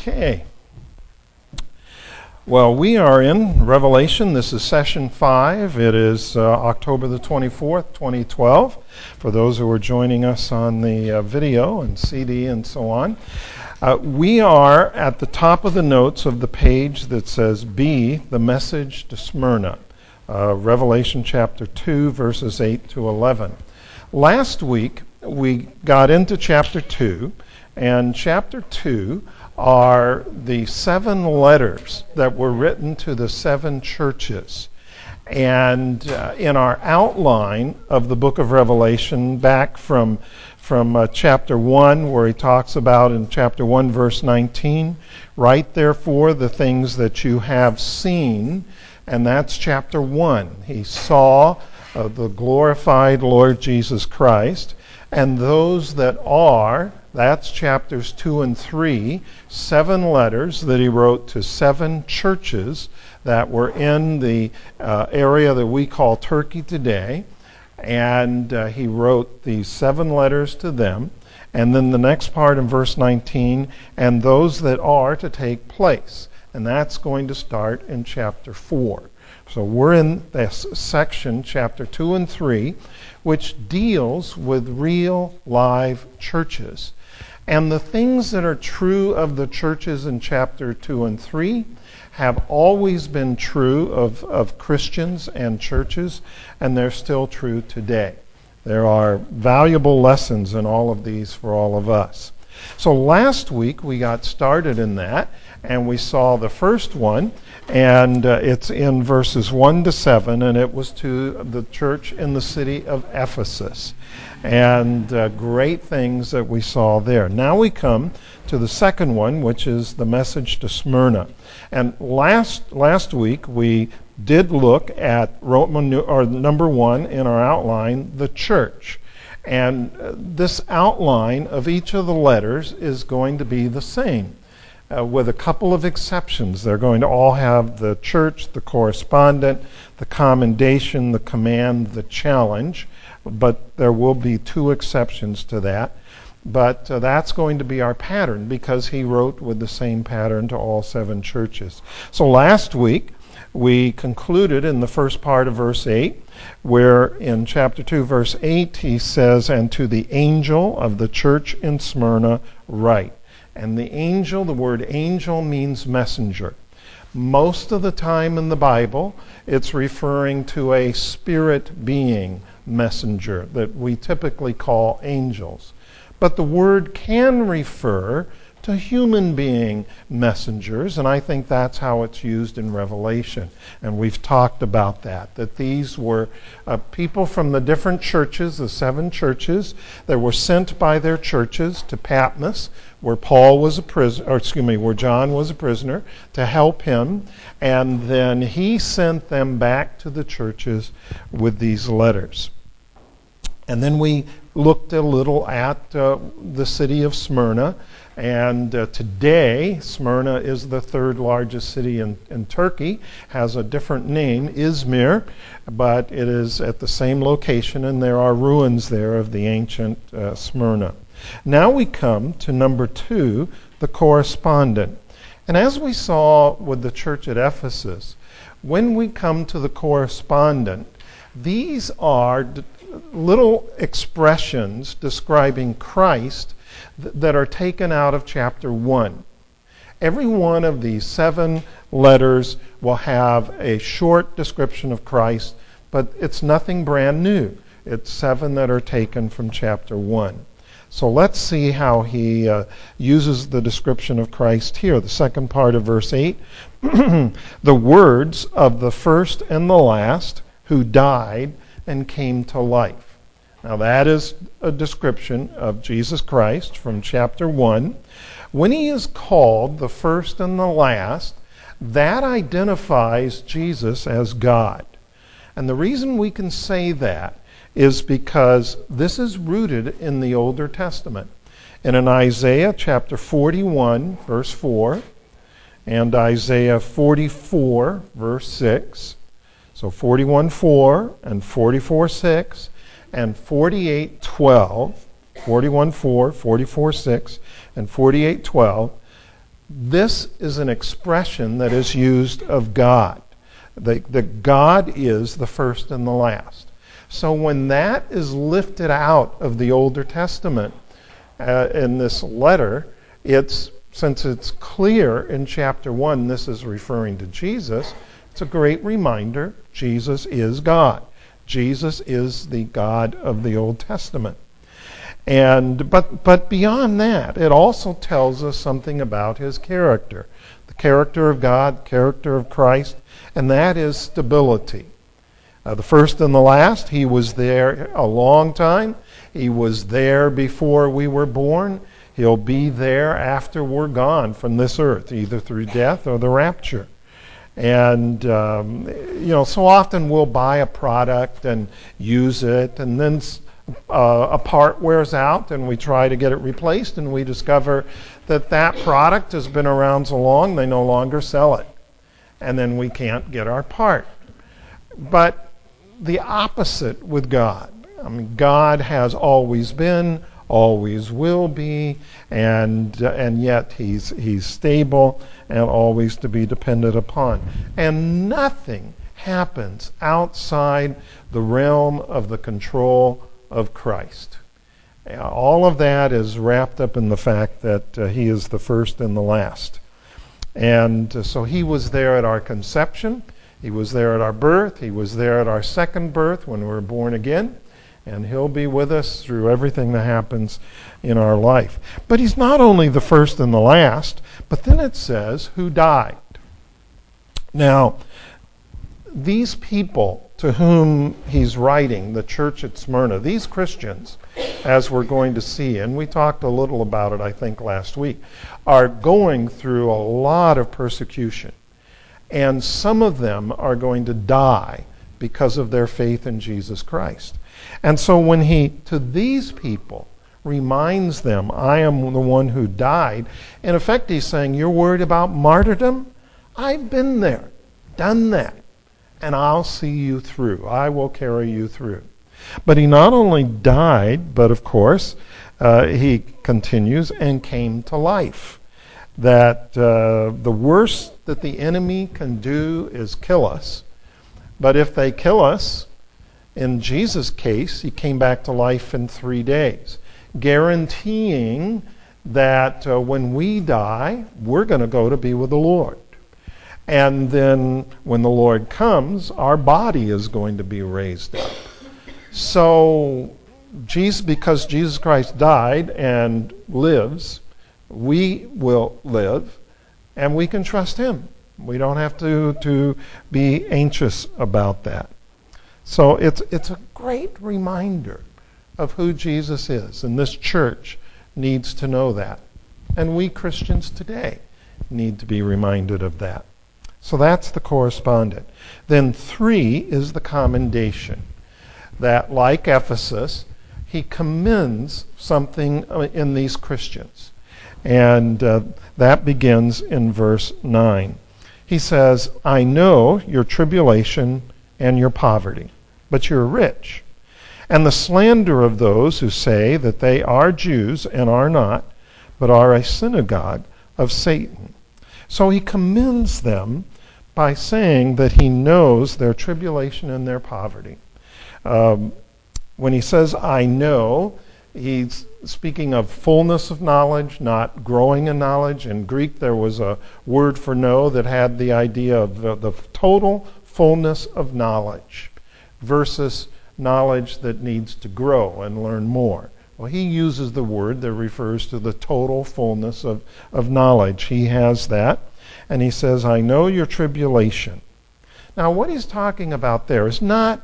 Okay. Well, we are in Revelation. This is session 5. It is October the 24th, 2012. For those who are joining us on the video and CD and so on. We are at the top of the notes of the page that says B, the message to Smyrna. Revelation chapter 2, verses 8 to 11. Last week, we got into chapter 2, and chapter 2 are the 7 letters that were written to the 7 churches. And in our outline of the book of Revelation, back from chapter 1, where he talks about in chapter 1, verse 19, write therefore the things that you have seen, and that's chapter 1. He saw the glorified Lord Jesus Christ, and those that are, that's chapters 2 and 3, 7 letters that he wrote to 7 churches that were in the area that we call Turkey today. And he wrote these 7 letters to them. And then the next part in verse 19, and those that are to take place. And that's going to start in chapter 4. So we're in this section, chapter 2 and 3, which deals with real live churches. And the things that are true of the churches in chapter 2 and 3 have always been true of Christians and churches, and they're still true today. There are valuable lessons in all of these for all of us. So last week we got started in that, and we saw the first one, and it's in verses 1 to 7, and it was to the church in the city of Ephesus. And great things that we saw there. Now we come to the second one, which is the message to Smyrna. And last week we did look at number 1 in our outline, the church. And this outline of each of the letters is going to be the same, with a couple of exceptions. They're going to all have the church, the correspondent, the commendation, the command, the challenge. But there will be 2 exceptions to that. But that's going to be our pattern, because he wrote with the same pattern to all 7 churches. So last week we concluded in the first part of verse 8, where in chapter 2, verse 8, he says, and to the angel of the church in Smyrna write. And the angel, the word angel means messenger. Most of the time in the Bible, it's referring to a spirit being messenger that we typically call angels. But the word can refer to human being messengers, and I think that's how it's used in Revelation. And we've talked about that these were people from the different churches, the 7 churches, that were sent by their churches to Patmos, where John was a prisoner, to help him, and then he sent them back to the churches with these letters. And then we looked a little at the city of Smyrna, and today Smyrna is the 3rd largest city in Turkey, has a different name, Izmir, but it is at the same location, and there are ruins there of the ancient Smyrna. Now we come to number 2, the correspondent. And as we saw with the church at Ephesus, when we come to the correspondent, these are little expressions describing Christ that are taken out of chapter 1. Every one of these 7 letters will have a short description of Christ, but it's nothing brand new. It's 7 that are taken from chapter 1. So let's see how he uses the description of Christ here. The second part of verse 8, the words of the first and the last who died and came to life. Now that is a description of Jesus Christ from chapter 1. When he is called the first and the last, that identifies Jesus as God. And the reason we can say that is because this is rooted in the Older Testament. And in Isaiah chapter 41, verse 4, and Isaiah 44, verse 6, so 41:4 and 44:6 and 48:12, 41:4, 44:6, and 48:12, This is an expression that is used of God. That God is the first and the last. So when that is lifted out of the Older Testament in this letter, since it's clear in chapter 1 this is referring to Jesus, it's a great reminder Jesus is God. Jesus is the God of the Old Testament. But beyond that, it also tells us something about his character. The character of God, character of Christ, and that is stability. The first and the last, he was there a long time. He was there before we were born. He'll be there after we're gone from this earth, either through death or the rapture. And, so often we'll buy a product and use it, and then a part wears out and we try to get it replaced, and we discover that product has been around so long they no longer sell it. And then we can't get our part. But the opposite with God. I mean, God has always been, always will be, and yet he's stable and always to be depended upon. And nothing happens outside the realm of the control of Christ. All of that is wrapped up in the fact that he is the first and the last. And so he was there at our conception. He was there at our birth. He was there at our second birth when we were born again. And he'll be with us through everything that happens in our life. But he's not only the first and the last, but then it says who died. Now, these people to whom he's writing, the church at Smyrna, these Christians, as we're going to see, and we talked a little about it, I think, last week, are going through a lot of persecution. And some of them are going to die because of their faith in Jesus Christ. And so when he, to these people, reminds them, I am the one who died, in effect he's saying, you're worried about martyrdom? I've been there, done that, and I'll see you through. I will carry you through. But he not only died, but of course, he continues, and came to life. That the worst that the enemy can do is kill us. But if they kill us, in Jesus' case, he came back to life in 3 days, guaranteeing that when we die, we're going to go to be with the Lord. And then when the Lord comes, our body is going to be raised up. So, because Jesus Christ died and lives, we will live, and we can trust him. We don't have to be anxious about that. So it's a great reminder of who Jesus is, and this church needs to know that. And we Christians today need to be reminded of that. So that's the correspondent. Then 3 is the commendation. That, like Ephesus, he commends something in these Christians. And that begins in verse 9. He says, I know your tribulation and your poverty, but you're rich. And the slander of those who say that they are Jews and are not, but are a synagogue of Satan. So he commends them by saying that he knows their tribulation and their poverty. When he says, I know, he's speaking of fullness of knowledge, not growing in knowledge. In Greek, there was a word for know that had the idea of the total fullness of knowledge versus knowledge that needs to grow and learn more. Well, he uses the word that refers to the total fullness of knowledge. He has that. And he says, I know your tribulation. Now, what he's talking about there is not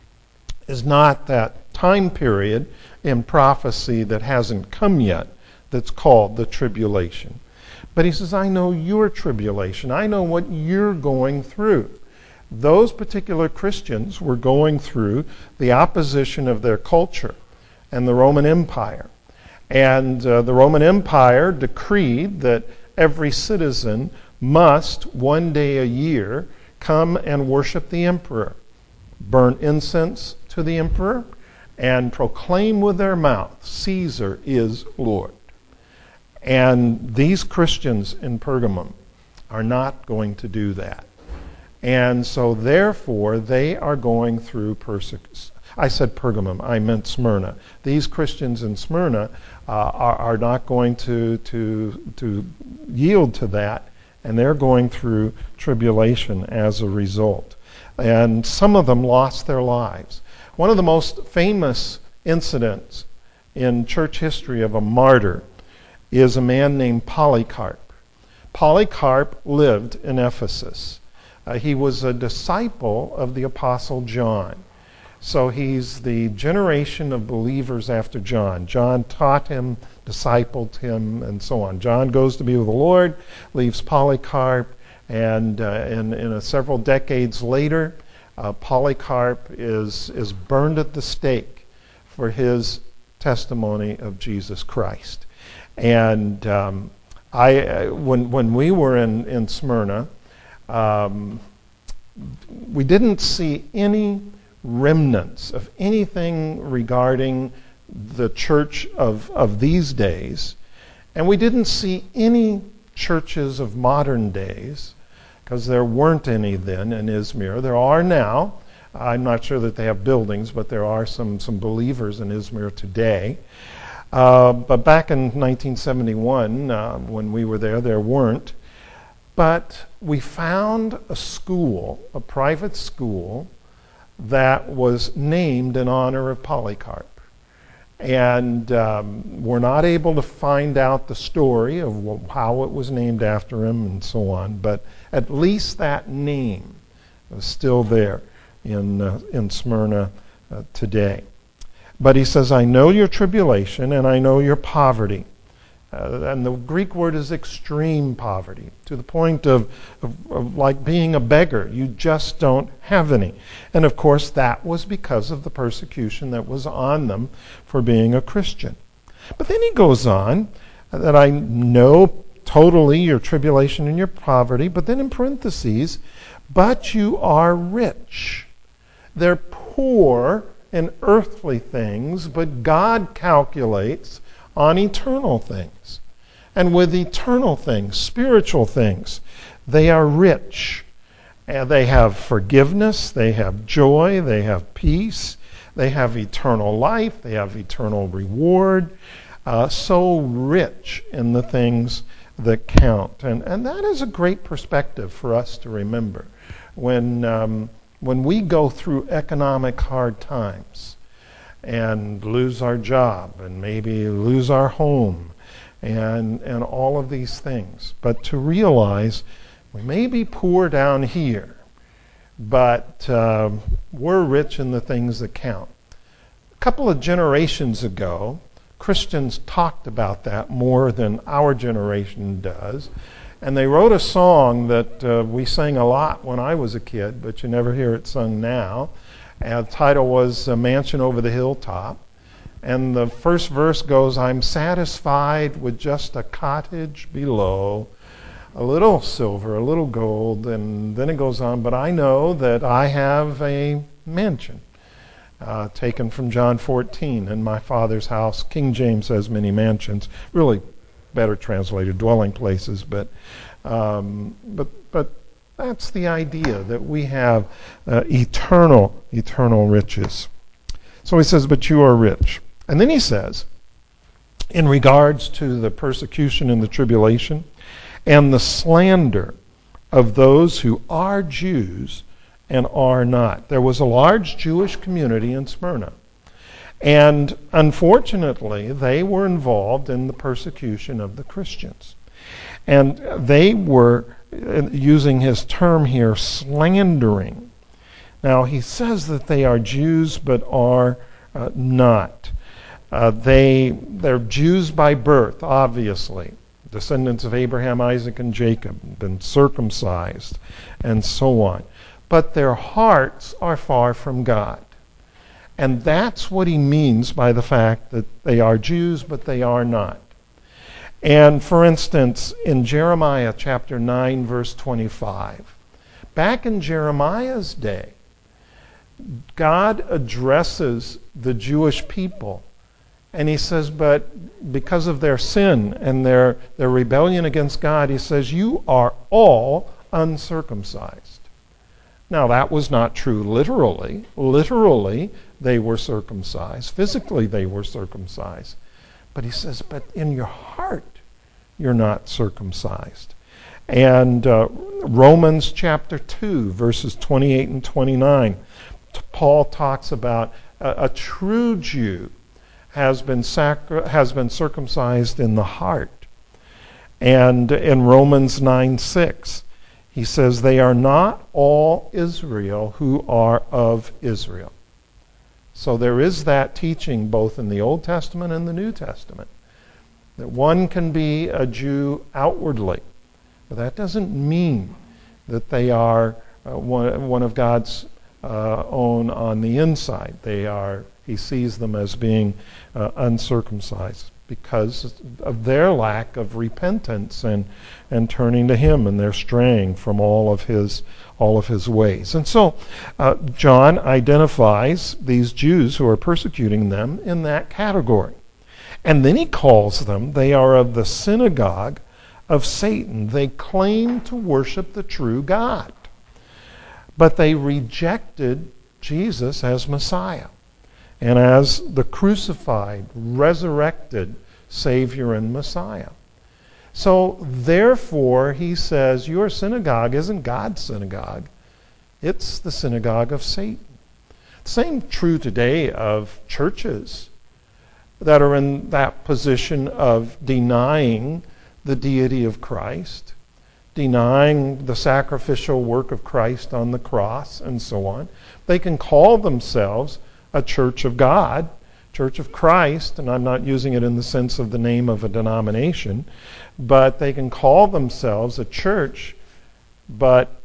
that time period in prophecy that hasn't come yet that's called the tribulation. But he says, I know your tribulation. I know what you're going through. Those particular Christians were going through the opposition of their culture and the Roman Empire. And the Roman Empire decreed that every citizen must, one day a year, come and worship the emperor, burn incense to the emperor, and proclaim with their mouth, Caesar is Lord. And these Christians in Pergamum are not going to do that. And so therefore they are going through persecution. I said Pergamum, I meant Smyrna. These Christians in Smyrna are not going to yield to that, and they're going through tribulation as a result. And some of them lost their lives. One of the most famous incidents in church history of a martyr is a man named Polycarp. Polycarp lived in Ephesus. He was a disciple of the Apostle John. So he's the generation of believers after John. John taught him, discipled him, and so on. John goes to be with the Lord, leaves Polycarp, and several decades later, Polycarp is burned at the stake for his testimony of Jesus Christ. And when we were in Smyrna, we didn't see any remnants of anything regarding the church of these days, and we didn't see any churches of modern days, because there weren't any then in Izmir. There are now. I'm not sure that they have buildings, but there are some believers in Izmir today. But back in 1971, when we were there weren't. But we found a school, a private school, that was named in honor of Polycarp. And we're not able to find out the story of how it was named after him and so on, but at least that name is still there in Smyrna today. But he says, I know your tribulation and I know your poverty. And the Greek word is extreme poverty, to the point of like being a beggar. You just don't have any. And of course, that was because of the persecution that was on them for being a Christian. But then he goes on, that I know totally your tribulation and your poverty, but then in parentheses, but you are rich. They're poor in earthly things, but God calculates on eternal things. And with eternal things, spiritual things, they are rich. And they have forgiveness, they have joy, they have peace, they have eternal life, they have eternal reward. So rich in the things that count. And that is a great perspective for us to remember when we go through economic hard times and lose our job and maybe lose our home and all of these things. But to realize we may be poor down here, but we're rich in the things that count. A couple of generations ago, Christians talked about that more than our generation does. And they wrote a song that we sang a lot when I was a kid, but you never hear it sung now. And the title was Mansion Over the Hilltop. And the first verse goes, I'm satisfied with just a cottage below, a little silver, a little gold. And then it goes on, but I know that I have a mansion. Taken from John 14, in my Father's house. King James has many mansions. Really better translated, dwelling places. But that's the idea, that we have eternal riches. So he says, but you are rich. And then he says, in regards to the persecution and the tribulation and the slander of those who are Jews and are not. There was a large Jewish community in Smyrna. And unfortunately, they were involved in the persecution of the Christians. And they were, using his term here, slandering. Now, he says that they are Jews but are not. They're Jews by birth, obviously. Descendants of Abraham, Isaac, and Jacob, been circumcised, and so on. But their hearts are far from God. And that's what he means by the fact that they are Jews, but they are not. And for instance, in Jeremiah chapter 9, verse 25, back in Jeremiah's day, God addresses the Jewish people And he says, but because of their sin and their rebellion against God, he says, you are all uncircumcised. Now, that was not true literally. Literally, they were circumcised. Physically, they were circumcised. But he says, but in your heart, you're not circumcised. And Romans chapter 2, verses 28 and 29, Paul talks about a true Jew has been circumcised in the heart. And in Romans 9:6, he says, they are not all Israel who are of Israel. So there is that teaching both in the Old Testament and the New Testament, that one can be a Jew outwardly, but that doesn't mean that they are one of God's own on the inside. He sees them as being uncircumcised because of their lack of repentance and turning to Him, and they're straying from all of His ways. And so John identifies these Jews who are persecuting them in that category. And then he calls them, they are of the synagogue of Satan. They claim to worship the true God, but they rejected Jesus as Messiah and as the crucified, resurrected Savior and Messiah. So therefore, he says, your synagogue isn't God's synagogue. It's the synagogue of Satan. Same true today of churches that are in that position of denying the deity of Christ, denying the sacrificial work of Christ on the cross, and so on. They can call themselves a church of God, Church of Christ, and I'm not using it in the sense of the name of a denomination, but they can call themselves a church, but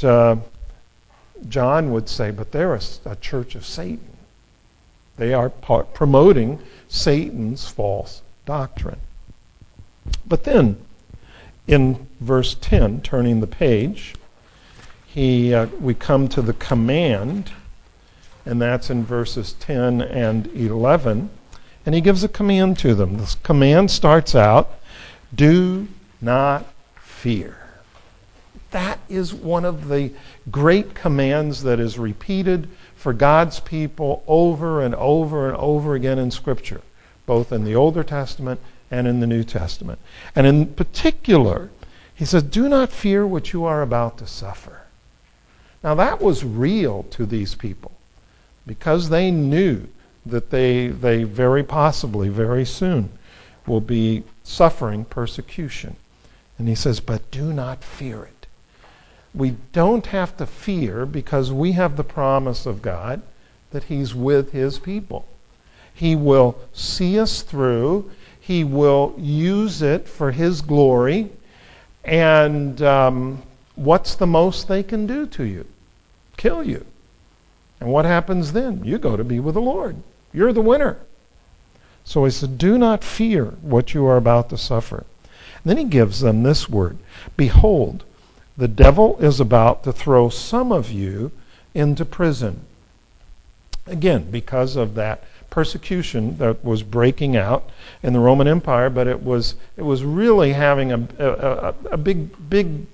John would say, but they're a church of Satan. They are promoting Satan's false doctrine. But then, in verse 10, turning the page, we come to the command, and that's in verses 10 and 11. And he gives a command to them. This command starts out, do not fear. That is one of the great commands that is repeated for God's people over and over and over again in Scripture, both in the Older Testament and in the New Testament. And in particular, he says, do not fear what you are about to suffer. Now that was real to these people because they knew that they very possibly, very soon, will be suffering persecution. And he says, but do not fear it. We don't have to fear because we have the promise of God that He's with His people. He will see us through. He will use it for His glory. And what's the most they can do to you? Kill you. And what happens then? You go to be with the Lord. You're the winner. So he said, do not fear what you are about to suffer. And then he gives them this word, behold, the devil is about to throw some of you into prison. Again, because of that persecution that was breaking out in the Roman Empire, but it was really having a big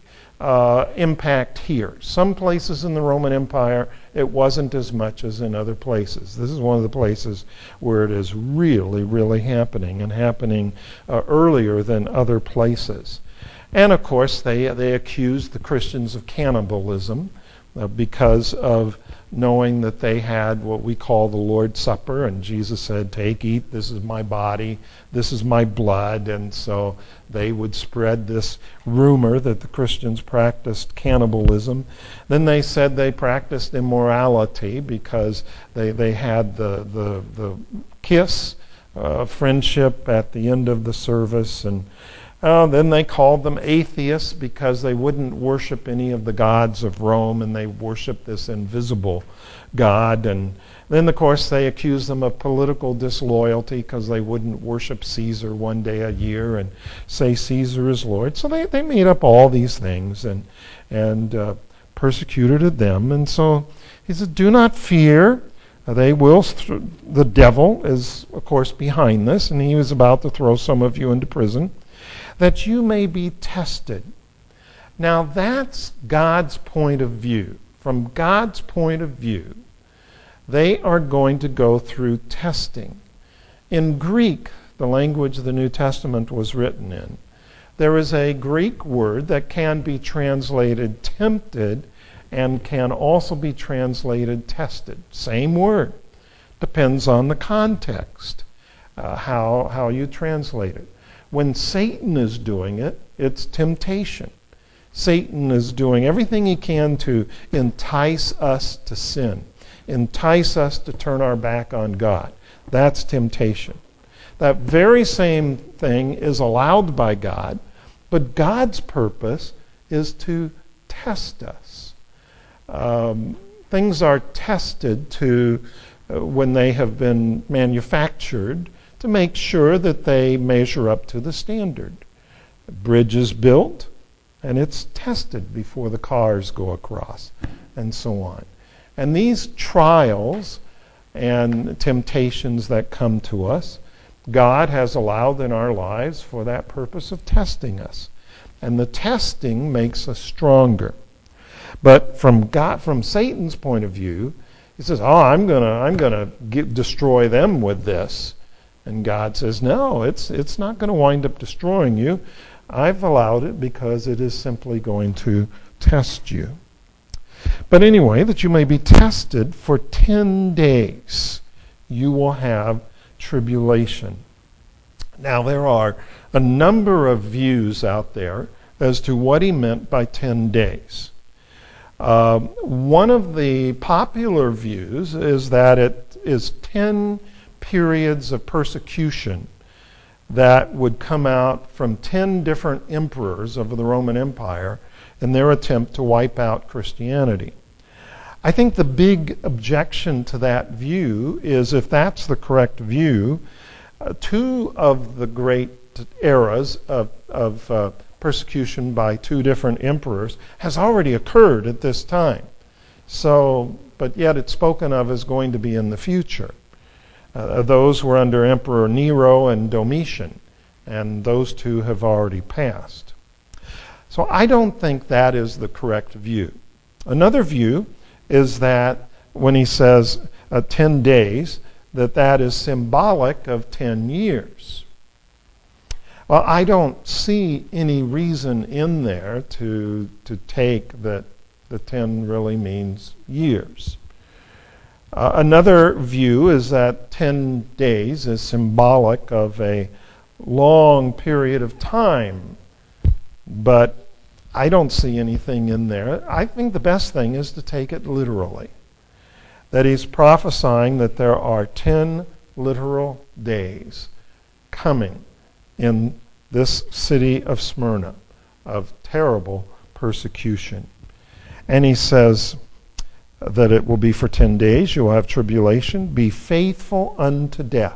impact here. Some places in the Roman Empire, it wasn't as much as in other places. This is one of the places where it is really, really happening, and happening earlier than other places. And of course, they accused the Christians of cannibalism because of knowing that they had what we call the Lord's Supper, and Jesus said, take, eat, this is my body, this is my blood, and so they would spread this rumor that the Christians practiced cannibalism. Then they said they practiced immorality because they had the kiss, friendship at the end of the service, and then they called them atheists because they wouldn't worship any of the gods of Rome, and they worshiped this invisible God. And then, of course, they accused them of political disloyalty because they wouldn't worship Caesar one day a year and say Caesar is Lord. So they made up all these things and persecuted them. And so he said, do not fear The devil is, of course, behind this, and he was about to throw some of you into prison, that you may be tested. Now, that's God's point of view. From God's point of view, they are going to go through testing. In Greek, the language the New Testament was written in, there is a Greek word that can be translated tempted and can also be translated tested. Same word. Depends on the context, how you translate it. When Satan is doing it, it's temptation. Satan is doing everything he can to entice us to sin, entice us to turn our back on God. That's temptation. That very same thing is allowed by God, but God's purpose is to test us. Things are tested when they have been manufactured to make sure that they measure up to the standard. A bridge is built, and it's tested before the cars go across, and so on. And these trials and temptations that come to us, God has allowed in our lives for that purpose of testing us. And the testing makes us stronger. But from Satan's point of view, he says, "Oh, I'm gonna destroy them with this," and God says, "No, it's not going to wind up destroying you. I've allowed it because it is simply going to test you." But anyway, that you may be tested for 10 days, you will have tribulation. Now, there are a number of views out there as to what he meant by 10 days. One of the popular views is that it is 10 periods of persecution that would come out from 10 different emperors of the Roman Empire in their attempt to wipe out Christianity. I think the big objection to that view is, if that's the correct view, two of the great eras of persecution by two different emperors has already occurred at this time. So, but yet it's spoken of as going to be in the future. Those were under Emperor Nero and Domitian, and those two have already passed. So I don't think that is the correct view. Another view is that when he says 10 days, that is symbolic of 10 years. Well, I don't see any reason in there to take that the 10 really means years. Another view is that 10 days is symbolic of a long period of time, but I don't see anything in there. I think the best thing is to take it literally, that he's prophesying that there are 10 literal days coming in this city of Smyrna of terrible persecution. And he says that it will be for 10 days. You will have tribulation. Be faithful unto death.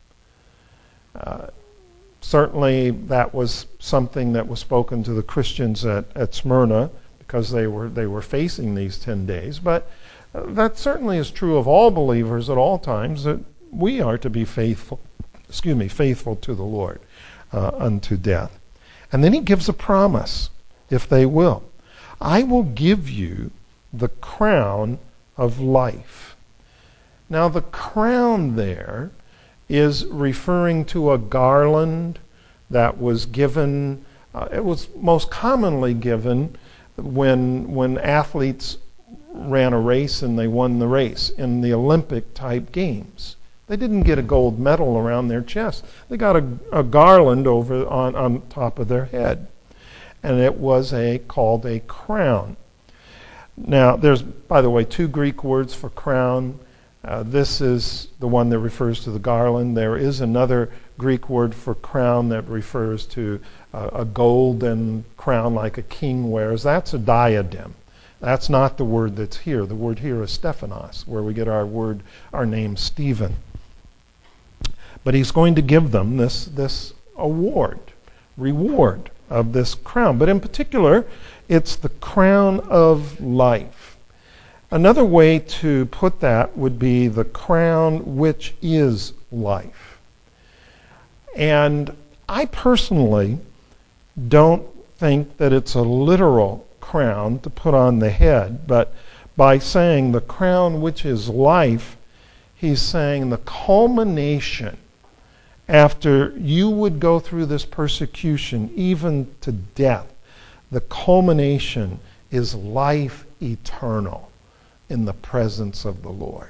Certainly that was something that was spoken to the Christians at Smyrna because they were facing these 10 days. But that certainly is true of all believers at all times, that we are to be faithful to the Lord unto death. And then he gives a promise, if they will. I will give you the crown of life. Now, the crown there is referring to a garland that was given, it was most commonly given when athletes ran a race and they won the race in the Olympic type games. They didn't get a gold medal around their chest. They got a garland over on top of their head. And it was called a crown. Now, there's, by the way, two Greek words for crown. This is the one that refers to the garland. There is another Greek word for crown that refers to a golden crown like a king wears. That's a diadem. That's not the word that's here. The word here is Stephanos, where we get our name Stephen. But he's going to give them this reward of this crown. But in particular, it's the crown of life. Another way to put that would be the crown which is life. And I personally don't think that it's a literal crown to put on the head, but by saying the crown which is life, he's saying the culmination after you would go through this persecution, even to death, the culmination is life eternal in the presence of the Lord.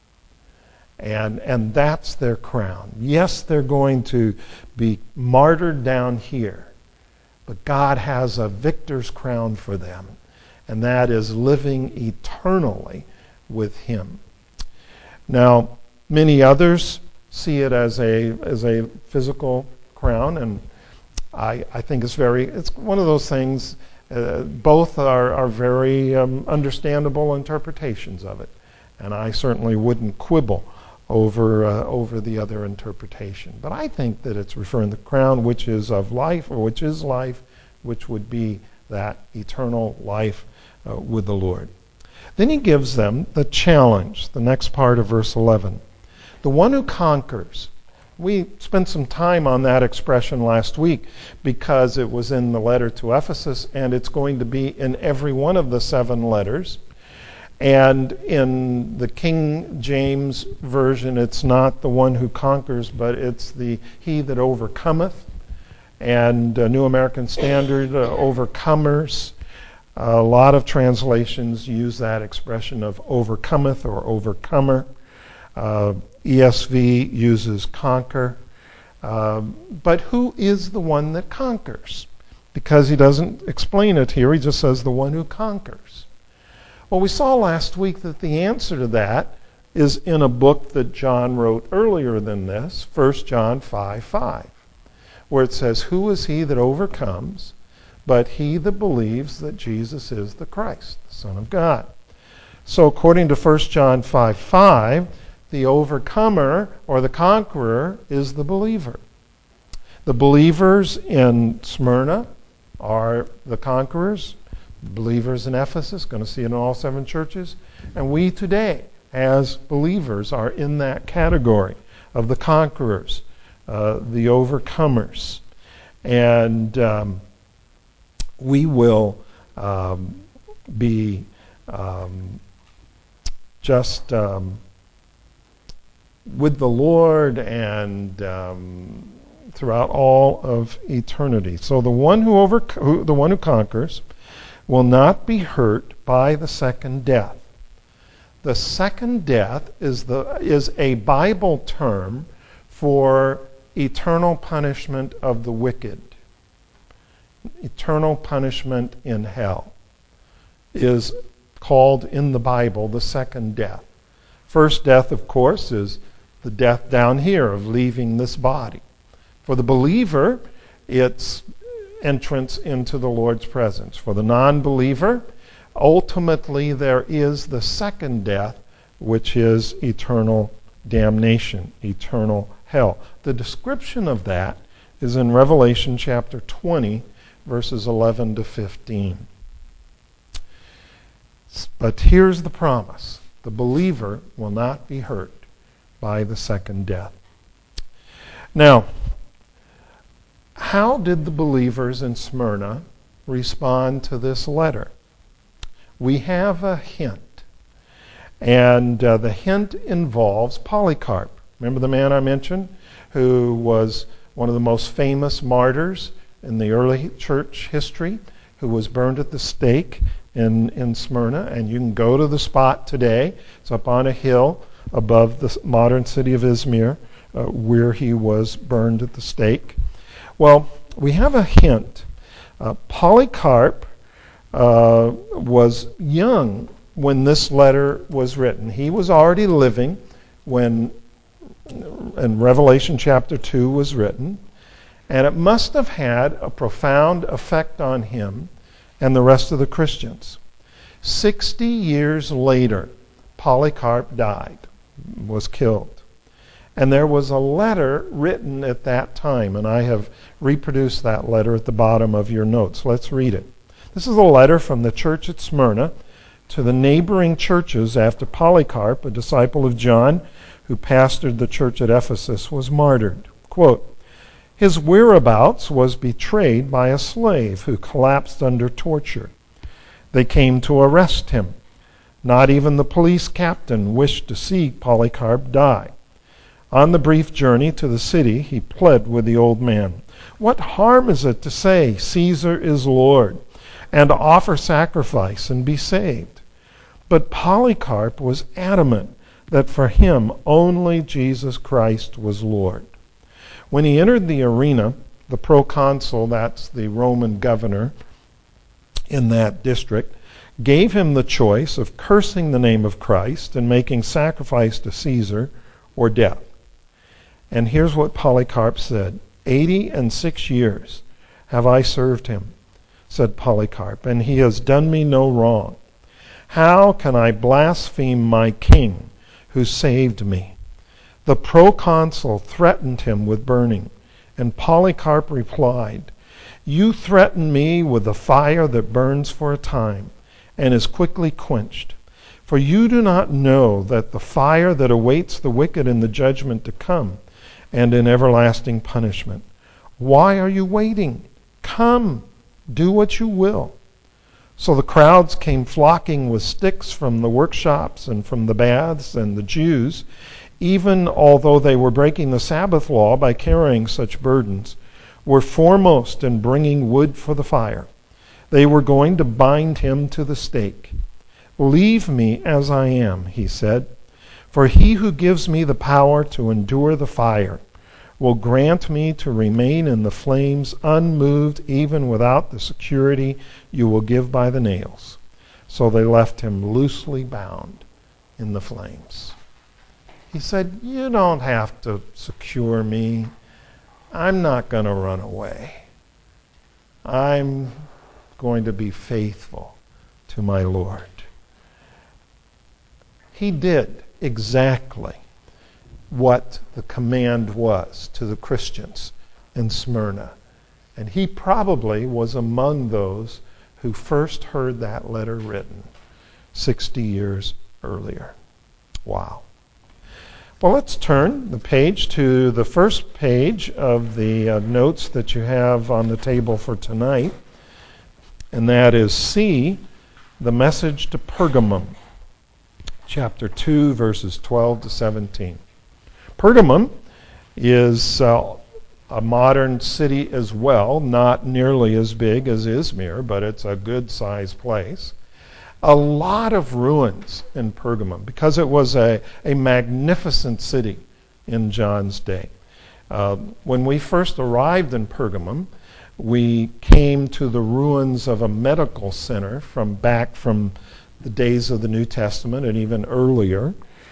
And that's their crown. Yes, they're going to be martyred down here, but God has a victor's crown for them, and that is living eternally with Him. Now, many others see it as a physical crown, and I think it's one of those things. Both are very understandable interpretations of it, and I certainly wouldn't quibble over the other interpretation. But I think that it's referring to the crown which is of life, or which is life, which would be that eternal life with the Lord. Then he gives them the challenge, the next part of verse 11. The one who conquers. We spent some time on that expression last week because it was in the letter to Ephesus, and it's going to be in every one of the 7 letters. And in the King James Version, it's not the one who conquers, but it's the he that overcometh. And New American Standard, overcomers. A lot of translations use that expression of overcometh or overcomer. ESV uses conquer. But who is the one that conquers? Because he doesn't explain it here, he just says the one who conquers. Well, we saw last week that the answer to that is in a book that John wrote earlier than this, 1 John 5:5, where it says, "Who is he that overcomes but he that believes that Jesus is the Christ, the Son of God?" So according to 1 John 5:5, the overcomer or the conqueror is the believer. The believers in Smyrna are the conquerors. Believers in Ephesus, going to see it in all 7 churches. And we today, as believers, are in that category of the conquerors, the overcomers. And we will be just with the Lord and throughout all of eternity. So the one who conquers will not be hurt by the second death. The second death is a Bible term for eternal punishment of the wicked. Eternal punishment in hell is called in the Bible the second death. First death, of course, is the death down here of leaving this body. For the believer, it's entrance into the Lord's presence. For the non-believer, ultimately there is the second death, which is eternal damnation, eternal hell. The description of that is in Revelation chapter 20, verses 11 to 15. But here's the promise. The believer will not be hurt by the second death. Now, how did the believers in Smyrna respond to this letter? We have a hint. And the hint involves Polycarp. Remember the man I mentioned who was one of the most famous martyrs in the early church history, who was burned at the stake in Smyrna? And you can go to the spot today. It's up on a hill above the modern city of Izmir, where he was burned at the stake. Well, we have a hint. Polycarp was young when this letter was written. He was already living when in Revelation chapter 2 was written, and it must have had a profound effect on him and the rest of the Christians. 60 years later, Polycarp died, was killed. And there was a letter written at that time, and I have reproduced that letter at the bottom of your notes. Let's read it. This is a letter from the church at Smyrna to the neighboring churches after Polycarp, a disciple of John who pastored the church at Ephesus, was martyred. Quote, his whereabouts was betrayed by a slave who collapsed under torture. They came to arrest him. Not even the police captain wished to see Polycarp die. On the brief journey to the city, he pled with the old man. What harm is it to say, Caesar is Lord, and to offer sacrifice and be saved? But Polycarp was adamant that for him only Jesus Christ was Lord. When he entered the arena, the proconsul, that's the Roman governor in that district, gave him the choice of cursing the name of Christ and making sacrifice to Caesar or death. And here's what Polycarp said. 86 years have I served him, said Polycarp, and he has done me no wrong. How can I blaspheme my king who saved me? The proconsul threatened him with burning, and Polycarp replied, you threaten me with the fire that burns for a time and is quickly quenched. For you do not know that the fire that awaits the wicked in the judgment to come and in everlasting punishment. Why are you waiting? Come, do what you will. So the crowds came flocking with sticks from the workshops and from the baths, and the Jews, even although they were breaking the Sabbath law by carrying such burdens, were foremost in bringing wood for the fire. They were going to bind him to the stake. Leave me as I am, he said, for he who gives me the power to endure the fire will grant me to remain in the flames unmoved even without the security you will give by the nails. So they left him loosely bound in the flames. He said, you don't have to secure me. I'm not going to run away. I'm going to be faithful to my Lord. He did exactly what the command was to the Christians in Smyrna. And he probably was among those who first heard that letter written 60 years earlier. Wow. Well, let's turn the page to the first page of the notes that you have on the table for tonight, and that is C, the message to Pergamum, chapter 2, verses 12 to 17. Pergamum is a modern city as well, not nearly as big as Izmir, but it's a good-sized place. A lot of ruins in Pergamum because it was a magnificent city in John's day. When we first arrived in Pergamum, we came to the ruins of a medical center from the days of the New Testament and even earlier.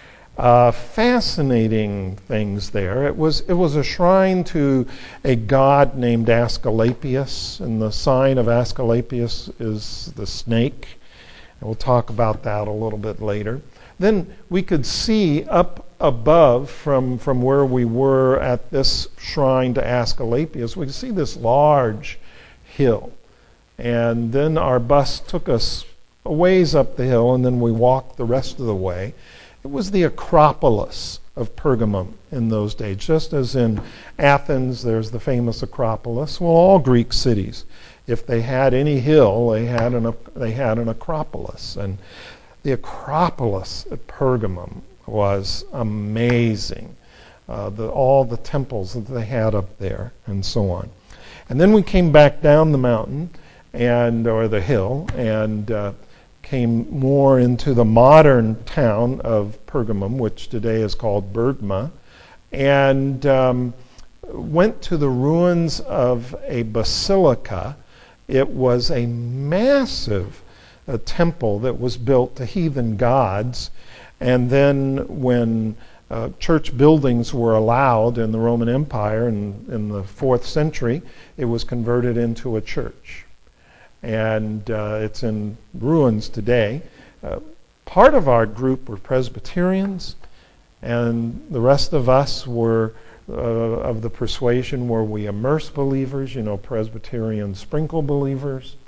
Fascinating things there. It was a shrine to a god named Asclepius, and the sign of Asclepius is the snake. And we'll talk about that a little bit later. Then we could see up above from where we were at this shrine to Asclepius, we could see this large hill. And then our bus took us a ways up the hill, and then we walked the rest of the way. It was the Acropolis of Pergamum in those days. Just as in Athens, there's the famous Acropolis. Well, all Greek cities, if they had any hill, they had an Acropolis. And the Acropolis at Pergamum was amazing. All the temples that they had up there, and so on. And then we came back down the mountain, or the hill, and came more into the modern town of Pergamum, which today is called Bergama, and went to the ruins of a basilica. It was a massive temple that was built to heathen gods, and then when church buildings were allowed in the Roman Empire in the 4th century, it was converted into a church. And it's in ruins today. Part of our group were Presbyterians, and the rest of us were of the persuasion where we immerse believers, Presbyterian sprinkle believers.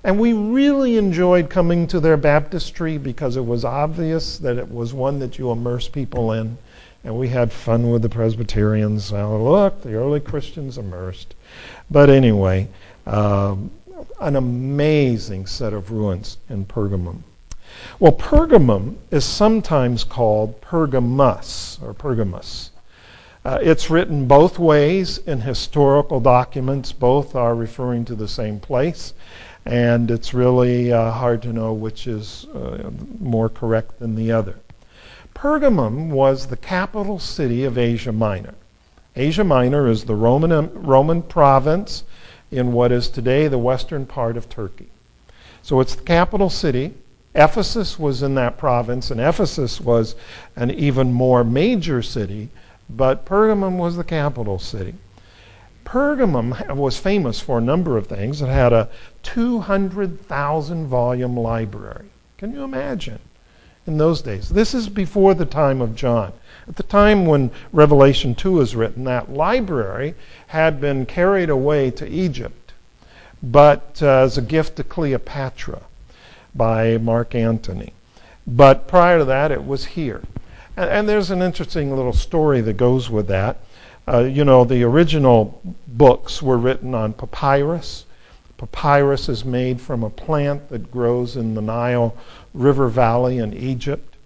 And we really enjoyed coming to their baptistry because it was obvious that it was one that you immerse people in. And we had fun with the Presbyterians. Oh, look, the early Christians immersed. But anyway, an amazing set of ruins in Pergamum. Well, Pergamum is sometimes called Pergamus or Pergamus. It's written both ways in historical documents. Both are referring to the same place. And it's really hard to know which is more correct than the other. Pergamum was the capital city of Asia Minor. Asia Minor is the Roman province in what is today the western part of Turkey. So it's the capital city. Ephesus was in that province, and Ephesus was an even more major city, but Pergamum was the capital city. Pergamum was famous for a number of things. It had a 200,000 volume library. Can you imagine? In those days. This is before the time of John. At the time when Revelation 2 is written, that library had been carried away to Egypt, but as a gift to Cleopatra by Mark Antony. But prior to that, it was here. And there's an interesting little story that goes with that. The original books were written on papyrus. Papyrus is made from a plant that grows in the Nile River Valley in Egypt.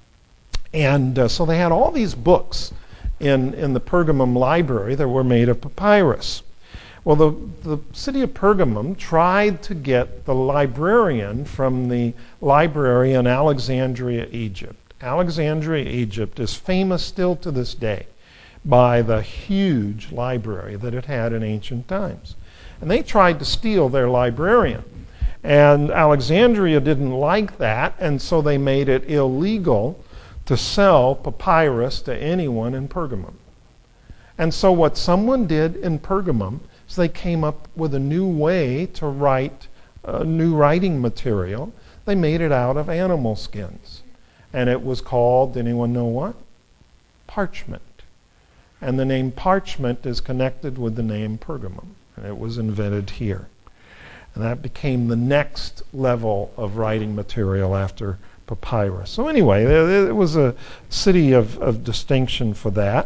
And so they had all these books in the Pergamum library that were made of papyrus. Well, the city of Pergamum tried to get the librarian from the library in Alexandria, Egypt. Alexandria, Egypt is famous still to this day by the huge library that it had in ancient times. And they tried to steal their librarian. And Alexandria didn't like that, and so they made it illegal to sell papyrus to anyone in Pergamum. And so what someone did in Pergamum is they came up with a new way to write new writing material. They made it out of animal skins. And it was called, anyone know what? Parchment. And the name parchment is connected with the name Pergamum. And it was invented here. And that became the next level of writing material after papyrus. So anyway, it was a city of distinction for that.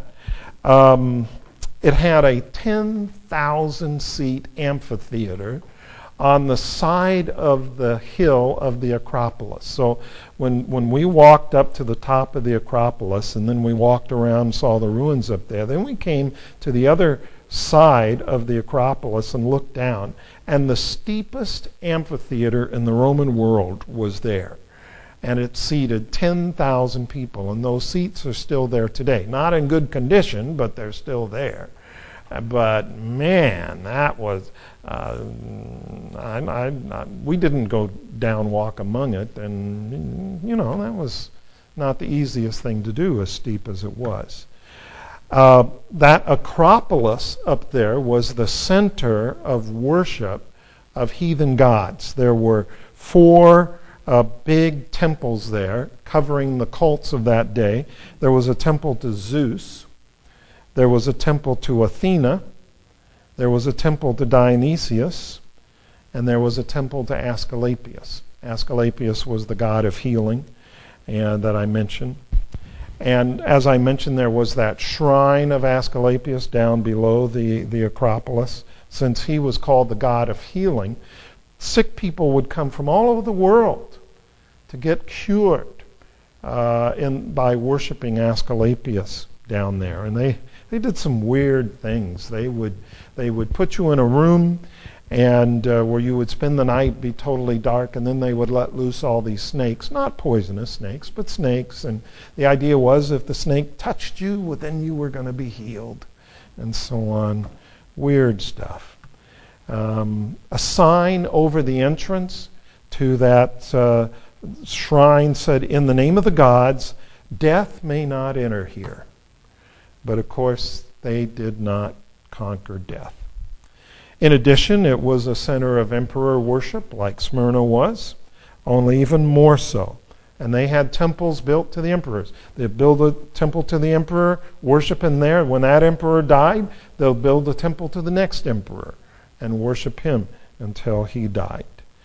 It had a 10,000-seat amphitheater on the side of the hill of the Acropolis. So when we walked up to the top of the Acropolis, and then we walked around and saw the ruins up there, then we came to the other side of the Acropolis and looked down, and the steepest amphitheater in the Roman world was there. And it seated 10,000 people, and those seats are still there today. Not in good condition, but they're still there. But man, that was, we didn't go down walk among it, and that was not the easiest thing to do, as steep as it was. That Acropolis up there was the center of worship of heathen gods. There were 4 big temples there covering the cults of that day. There was a temple to Zeus. There was a temple to Athena. There was a temple to Dionysius. And there was a temple to Asclepius. Asclepius was the god of healing and that I mentioned. And as I mentioned, there was that shrine of Asclepius down below the Acropolis. Since he was called the god of healing, sick people would come from all over the world to get cured by worshiping Asclepius down there. And they did some weird things. They would put you in a room and where you would spend the night, be totally dark, and then they would let loose all these snakes, not poisonous snakes, but snakes. And the idea was if the snake touched you, well, then you were going to be healed, and so on. Weird stuff. A sign over the entrance to that shrine said, "In the name of the gods, death may not enter here." But of course, they did not conquer death. In addition, it was a center of emperor worship, like Smyrna was, only even more so. And they had temples built to the emperors. They'd build a temple to the emperor, worship in there. When that emperor died, they'll build a temple to the next emperor and worship him until he died.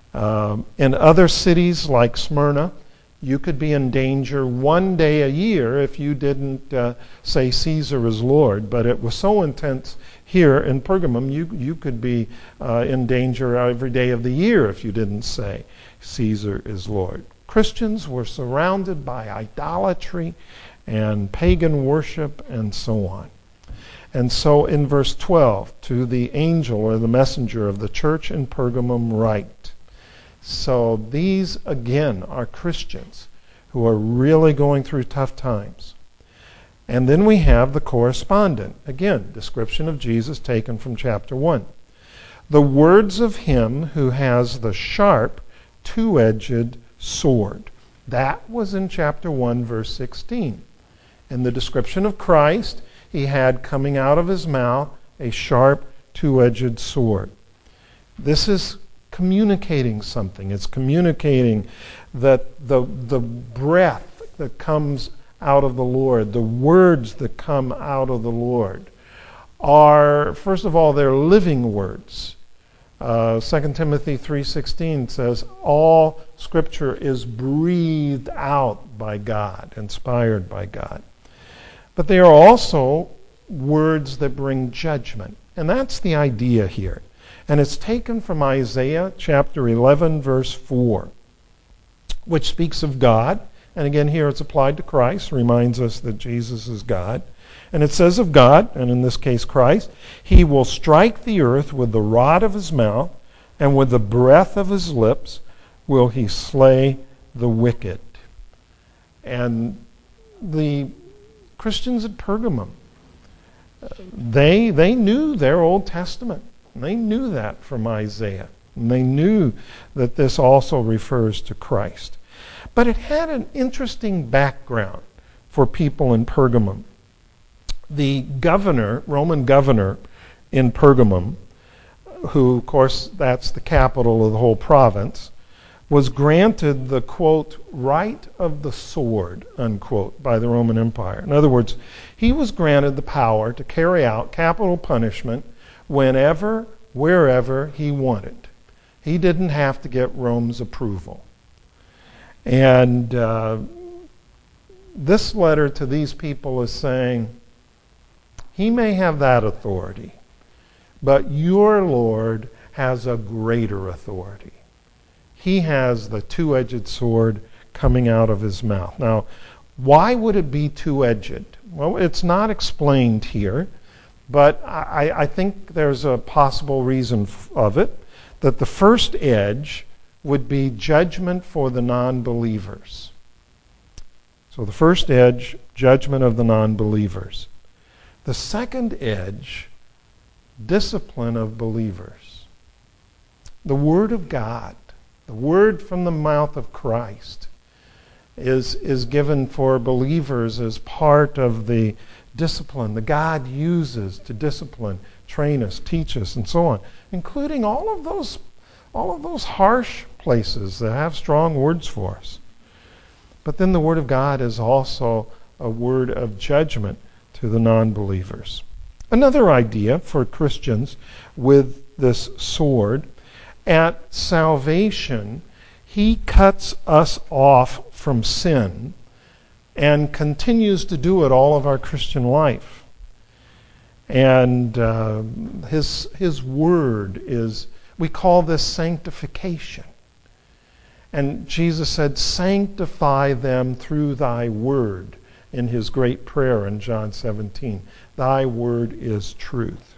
In other cities like Smyrna, you could be in danger one day a year if you didn't say Caesar is Lord. But it was so intense here in Pergamum, you could be in danger every day of the year if you didn't say Caesar is Lord. Christians were surrounded by idolatry and pagan worship and so on. And so in verse 12, to the angel or the messenger of the church in Pergamum write. So these, again, are Christians who are really going through tough times. And then we have the correspondent. Again, description of Jesus taken from chapter 1. The words of him who has the sharp, two-edged sword. That was in chapter 1, verse 16. In the description of Christ, he had coming out of his mouth a sharp, two-edged sword. This is communicating something. It's communicating that the breath that comes out of the Lord, the words that come out of the Lord are, first of all, they're living words. 2 Timothy 3:16 says, all Scripture is breathed out by God, inspired by God. But they are also words that bring judgment. And that's the idea here. And it's taken from Isaiah chapter 11, verse 4, which speaks of God. And again, here it's applied to Christ, reminds us that Jesus is God. And it says of God, and in this case Christ, he will strike the earth with the rod of his mouth, and with the breath of his lips will he slay the wicked. And the Christians at Pergamum, they knew their Old Testament. They knew that from Isaiah. And they knew that this also refers to Christ. But it had an interesting background for people in Pergamum. The governor, Roman governor in Pergamum, who, of course, that's the capital of the whole province, was granted the, quote, right of the sword, unquote, by the Roman Empire. In other words, he was granted the power to carry out capital punishment whenever, wherever he wanted. He didn't have to get Rome's approval. And this letter to these people is saying, he may have that authority, but your Lord has a greater authority. He has the two-edged sword coming out of his mouth. Now, why would it be two-edged? Well, it's not explained here, but I think there's a possible reason of it, that the first edge would be judgment for the non-believers. So the first edge, judgment of the non-believers. The second edge, discipline of believers. The Word of God, the Word from the mouth of Christ, is given for believers as part of the discipline that God uses to discipline, train us, teach us, and so on, including all of those harsh places that have strong words for us. But then the Word of God is also a word of judgment to the non-believers. Another idea for Christians with this sword, at salvation, he cuts us off from sin and continues to do it all of our Christian life. And his word is, we call this sanctification. And Jesus said, sanctify them through thy word, in his great prayer in John 17. Thy word is truth.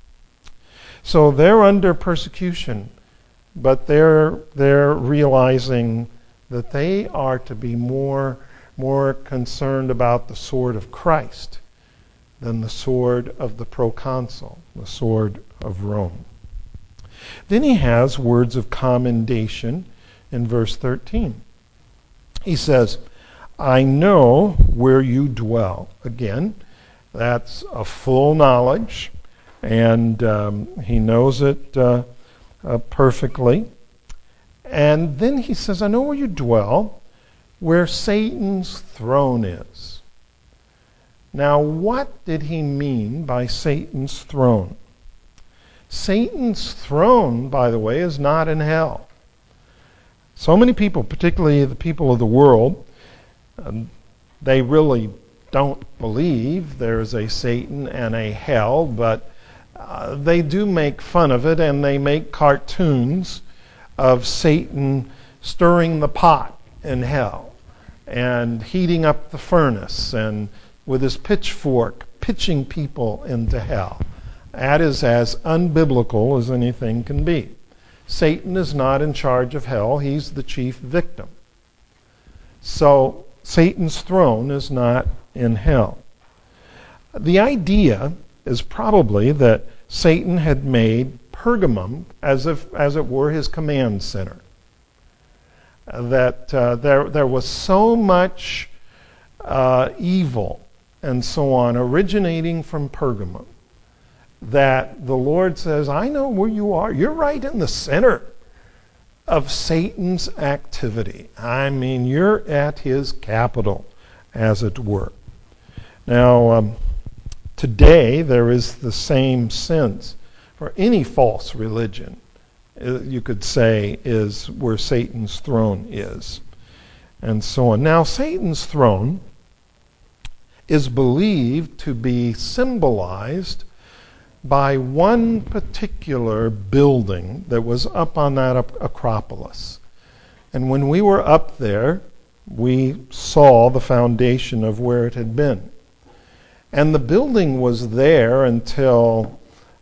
So they're under persecution, but they're realizing that they are to be more concerned about the sword of Christ than the sword of the proconsul, the sword of Rome. Then he has words of commendation in verse 13. He says, I know where you dwell. Again, that's a full knowledge, and he knows it perfectly. And then he says, I know where you dwell, where Satan's throne is. Now, what did he mean by Satan's throne? Satan's throne, by the way, is not in hell. So many people, particularly the people of the world, they really don't believe there's a Satan and a hell, but they do make fun of it, and they make cartoons of Satan stirring the pot in hell and heating up the furnace and with his pitchfork pitching people into hell. That is as unbiblical as anything can be. Satan is not in charge of hell. He's the chief victim. So Satan's throne is not in hell. The idea is probably that Satan had made Pergamum as it were his command center. That there was so much evil and so on originating from Pergamum that the Lord says, I know where you are. You're right in the center of Satan's activity. I mean, you're at his capital, as it were. Now, today there is the same sense for any false religion, you could say, is where Satan's throne is, and so on. Now, Satan's throne is believed to be symbolized by one particular building that was up on that Acropolis. And when we were up there, we saw the foundation of where it had been. And the building was there until,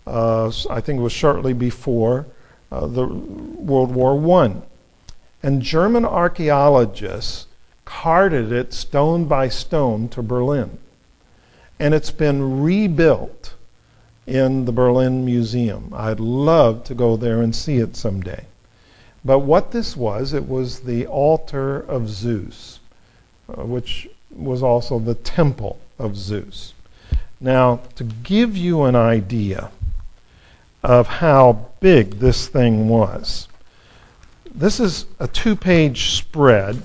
I think it was shortly before the World War I. And German archaeologists carted it stone by stone to Berlin. And it's been rebuilt in the Berlin Museum. I'd love to go there and see it someday. But what this was, it was the altar of Zeus, which was also the temple of Zeus. Now, to give you an idea of how big this thing was, this is a 2-page spread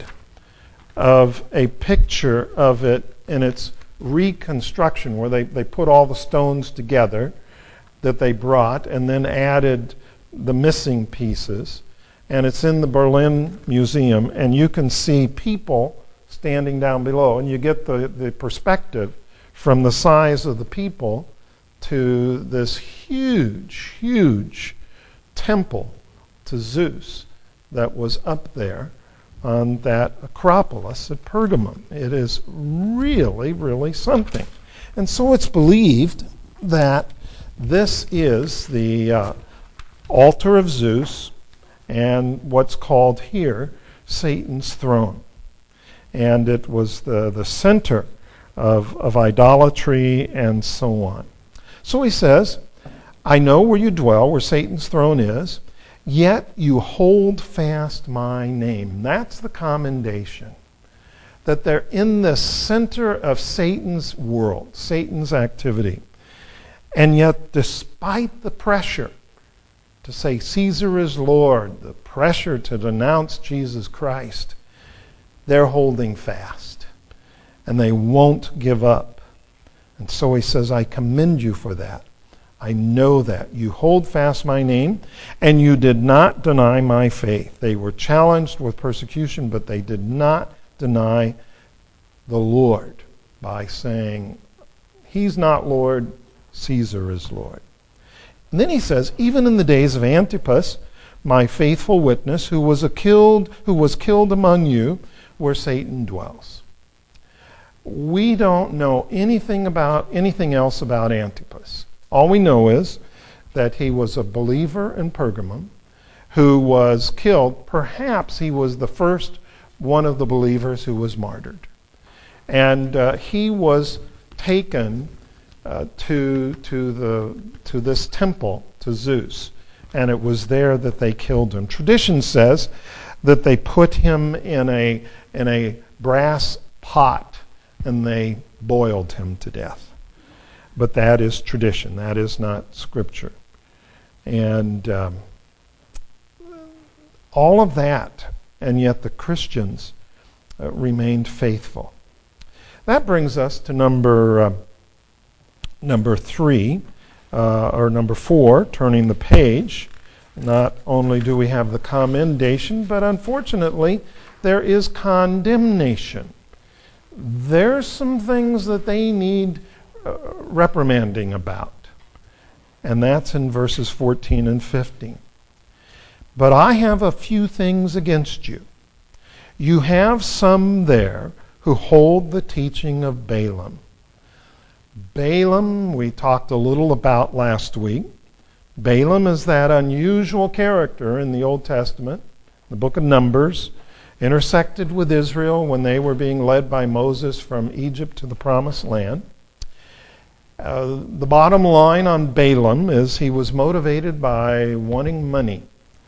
of a picture of it in its reconstruction, where they put all the stones together that they brought and then added the missing pieces. And it's in the Berlin Museum, and you can see people standing down below, and you get the perspective from the size of the people to this huge, huge temple to Zeus that was up there on that Acropolis at Pergamum. It is really, really something. And so it's believed that this is the altar of Zeus and what's called here Satan's throne. And it was the center of idolatry and so on. So he says, I know where you dwell, where Satan's throne is, yet you hold fast my name. That's the commendation. That they're in the center of Satan's world, Satan's activity. And yet, despite the pressure to say Caesar is Lord, the pressure to denounce Jesus Christ, they're holding fast. And they won't give up. And so he says, I commend you for that. I know that. You hold fast my name, and you did not deny my faith. They were challenged with persecution, but they did not deny the Lord by saying, he's not Lord, Caesar is Lord. And then he says, even in the days of Antipas, my faithful witness, who was killed among you, where Satan dwells. We don't know anything else about Antipas. All we know is that he was a believer in Pergamum who was killed. Perhaps he was the first one of the believers who was martyred. And he was taken to this temple, to Zeus. And it was there that they killed him. Tradition says that they put him in a brass pot and they boiled him to death. But that is tradition. That is not Scripture. And all of that, and yet the Christians remained faithful. That brings us to number 3, or number 4, turning the page, Not only do we have the commendation, but unfortunately, there is condemnation. There's some things that they need reprimanding about. And that's in verses 14 and 15. But I have a few things against you. You have some there who hold the teaching of Balaam. Balaam, we talked a little about last week. Balaam is that unusual character in the Old Testament, the book of Numbers, intersected with Israel when they were being led by Moses from Egypt to the Promised Land. The bottom line on Balaam is he was motivated by wanting money.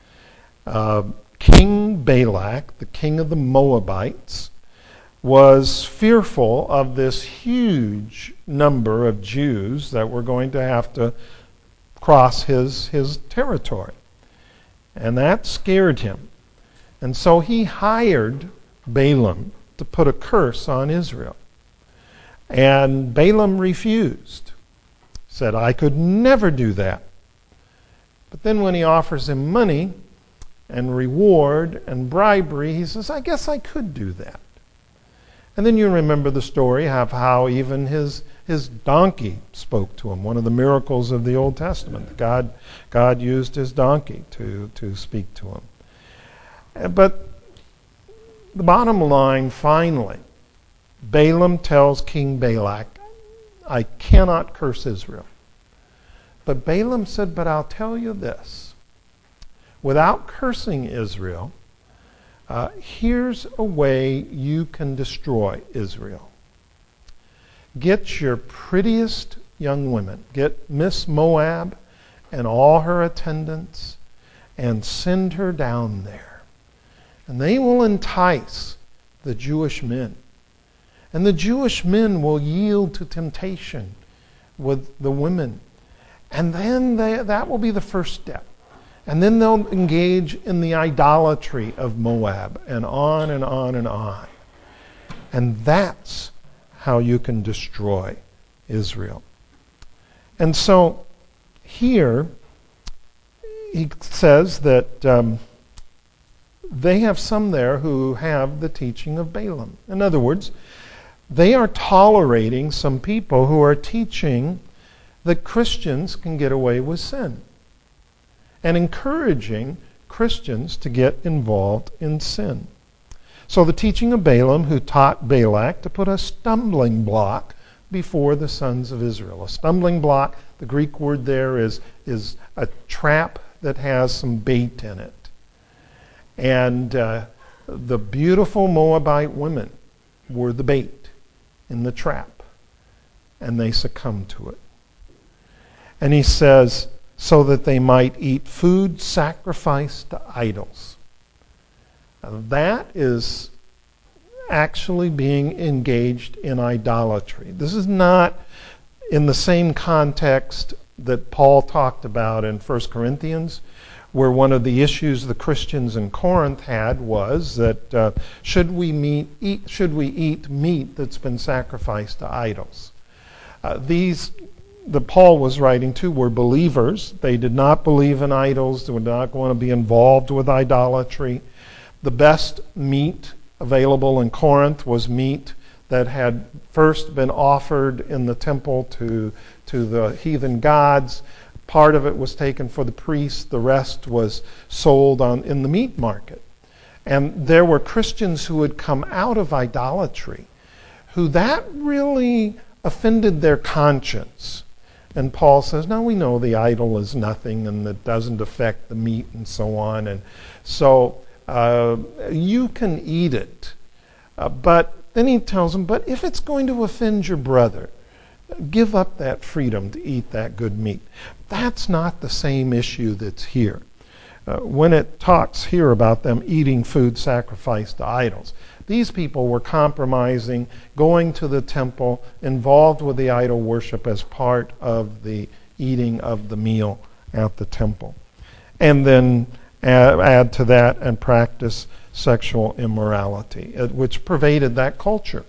King Balak, the king of the Moabites, was fearful of this huge number of Jews that were going to have to cross his territory. And that scared him. And so he hired Balaam to put a curse on Israel. And Balaam refused. Said, I could never do that. But then when he offers him money and reward and bribery, he says, I guess I could do that. And then you remember the story of how even his donkey spoke to him, one of the miracles of the Old Testament. God used his donkey to speak to him. But the bottom line, finally, Balaam tells King Balak, I cannot curse Israel. But Balaam said, but I'll tell you this. Without cursing Israel, here's a way you can destroy Israel. Get your prettiest young women, get Miss Moab and all her attendants, and send her down there. And they will entice the Jewish men. And the Jewish men will yield to temptation with the women. And then that will be the first step. And then they'll engage in the idolatry of Moab, and on and on and on. And that's how you can destroy Israel. And so here he says that they have some there who have the teaching of Balaam. In other words, they are tolerating some people who are teaching that Christians can get away with sin, and encouraging Christians to get involved in sin. So the teaching of Balaam, who taught Balak to put a stumbling block before the sons of Israel. A stumbling block, the Greek word there is a trap that has some bait in it. And the beautiful Moabite women were the bait in the trap, and they succumbed to it. And he says, so that they might eat food sacrificed to idols. Now, that is actually being engaged in idolatry. This is not in the same context that Paul talked about in 1 Corinthians, where one of the issues the Christians in Corinth had was that should we eat meat that's been sacrificed to idols? These that Paul was writing to were believers. They did not believe in idols. They would not want to be involved with idolatry. The best meat available in Corinth was meat that had first been offered in the temple to the heathen gods. Part of it was taken for the priests. The rest was sold in the meat market. And there were Christians who had come out of idolatry, who that really offended their conscience. And Paul says, no, we know the idol is nothing and it doesn't affect the meat and so on. And so you can eat it. But then he tells them, but if it's going to offend your brother, give up that freedom to eat that good meat. That's not the same issue that's here. When it talks here about them eating food sacrificed to idols, these people were compromising, going to the temple, involved with the idol worship as part of the eating of the meal at the temple. And then add to that and practice sexual immorality, which pervaded that culture,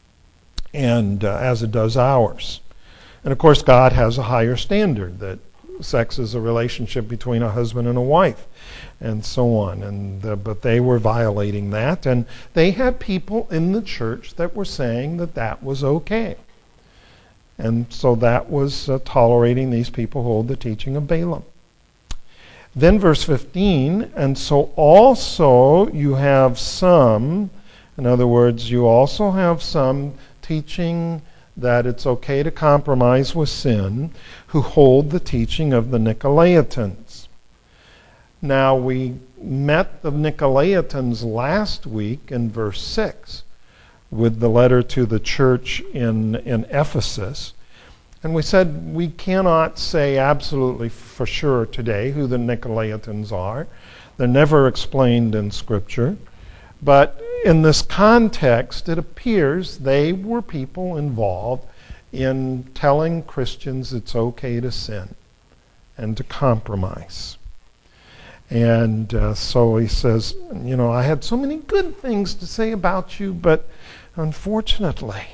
and as it does ours. And of course, God has a higher standard that sex is a relationship between a husband and a wife, and so on. But they were violating that, and they had people in the church that were saying that that was okay. And so that was tolerating these people who hold the teaching of Balaam. Then verse 15, and so also you have some, in other words, you also have some teaching that it's okay to compromise with sin, who hold the teaching of the Nicolaitans. Now, we met the Nicolaitans last week in verse 6 with the letter to the church in Ephesus. And we said we cannot say absolutely for sure today who the Nicolaitans are. They're never explained in Scripture. But in this context, it appears they were people involved in telling Christians it's okay to sin and to compromise. And so he says, I had so many good things to say about you, but unfortunately,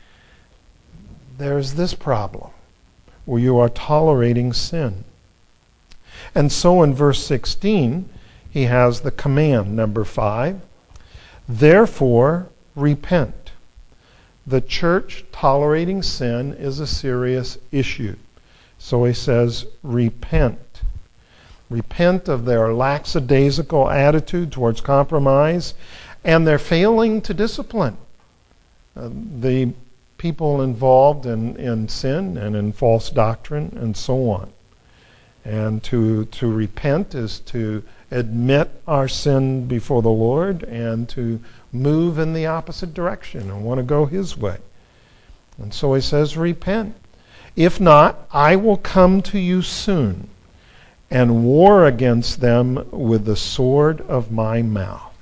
there's this problem where you are tolerating sin. And so in verse 16, he has the command, number 5, therefore repent. The church tolerating sin is a serious issue. So he says, repent. Repent of their lackadaisical attitude towards compromise and their failing to discipline the people involved in sin and in false doctrine and so on. And to repent is to admit our sin before the Lord and to move in the opposite direction and want to go His way. And so he says, repent. If not, I will come to you soon and war against them with the sword of my mouth.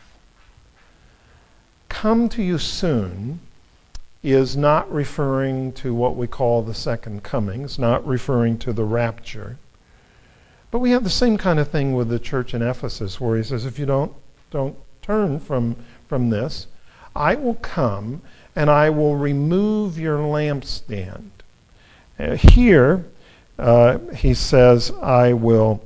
Come to you soon is not referring to what we call the second coming. It's not referring to the rapture. But we have the same kind of thing with the church in Ephesus, where he says, if you don't turn from this, I will come and I will remove your lampstand. Here, he says, I will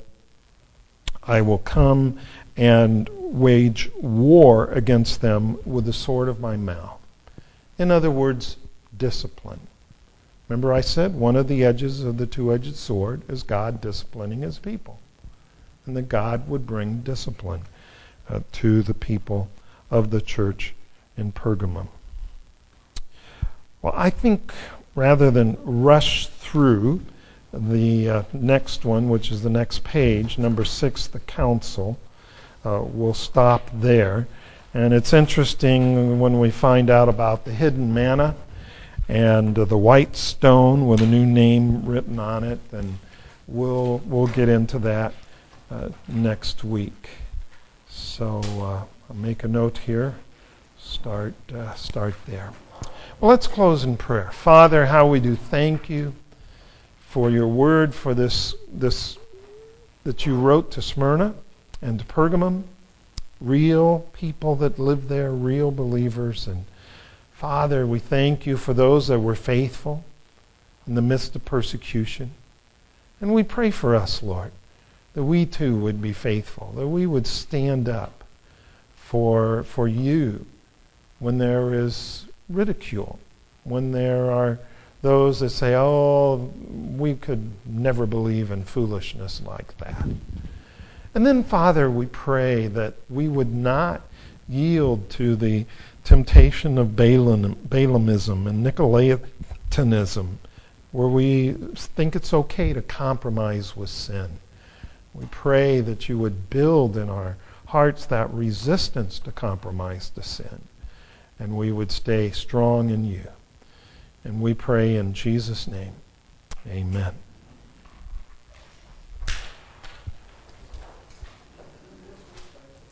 come and wage war against them with the sword of my mouth. In other words, discipline. Remember I said one of the edges of the two-edged sword is God disciplining His people. And that God would bring discipline to the people of the church in Pergamum. Well, I think rather than rush through the next one, which is the next page, number 6, the council, we'll stop there. And it's interesting when we find out about the hidden manna and the white stone with a new name written on it, and we'll get into that next week. So I'll make a note here. Start there. Well, let's close in prayer. Father, how we do thank you for your word, for this that you wrote to Smyrna and to Pergamum. Real people that live there, real believers. And Father, we thank you for those that were faithful in the midst of persecution. And we pray for us, Lord, that we too would be faithful, that we would stand up for you when there is ridicule, when there are those that say, oh, we could never believe in foolishness like that. And then, Father, we pray that we would not yield to the temptation of Balaamism and Nicolaitanism, where we think it's okay to compromise with sin. We pray that you would build in our hearts that resistance to compromise to sin, and we would stay strong in you. And we pray in Jesus' name, amen.